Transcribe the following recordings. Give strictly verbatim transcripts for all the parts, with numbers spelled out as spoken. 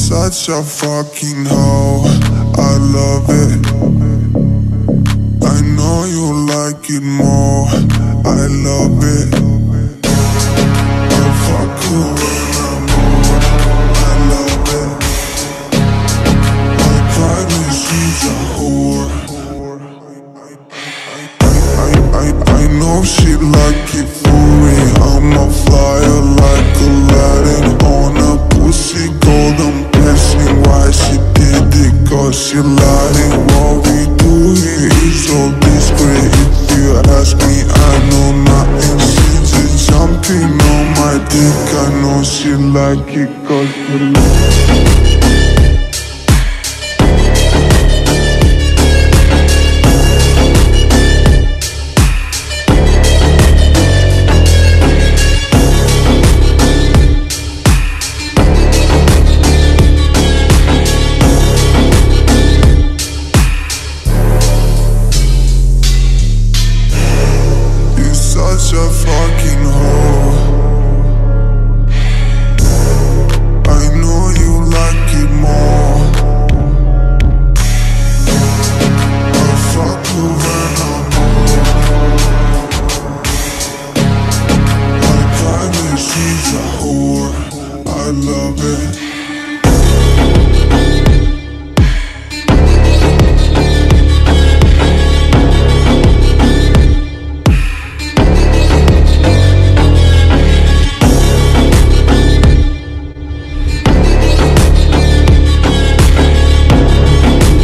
Such a fucking hoe, I love it. I know you like it more, I love it. I fuck you when I'm bored, I love it. My private she's a whore. I, I, I know she like it for me. I'm a flyer like Aladdin on a pussy golden blessing. Why she did it? Cause she lied. And what we do here is so discreet. If you ask me, I know nothing. She's just jumping on my dick. I know she like it cause she lied. Such a fucking hoe. I know you like it more. I fuck you when I'm bored. My private she's a whore. I love it.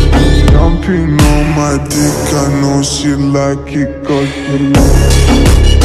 On my dick, I know she like it cause she like it.